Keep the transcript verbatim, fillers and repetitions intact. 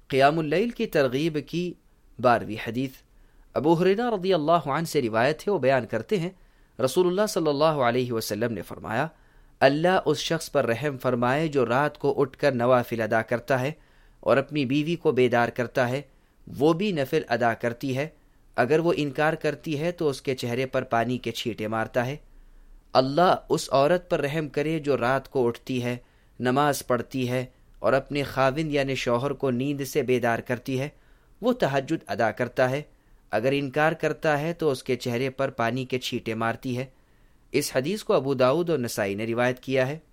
क़ियामुल लैल की तरगीब की बारहवीं हदीस। अबू हुरैरा रज़ियल्लाहु अन्हु से रिवायत है, वो बयान करते हैं रसूलुल्लाह सल्लल्लाहु अलैहि वसल्लम ने फरमाया, अल्लाह उस शख्स पर रहम फरमाए जो रात को उठकर नवाफिल अदा करता है और अपनी बीवी को बेदार करता है, वो भी नफिल अदा करती है। अगर वो इनकार करती है तो उसके चेहरे पर पानी के छींटे मारता है। अल्लाह उस औरत पर रहम करे जो रात को उठती है, नमाज पढ़ती है और अपने खाविंद यानी शौहर को नींद से बेदार करती है। वो तहज्जुद अदा करता है, अगर इनकार करता है तो उसके चेहरे पर पानी के छींटे मारती है। इस हदीस को अबू दाऊद और नसाई ने रिवायत किया है।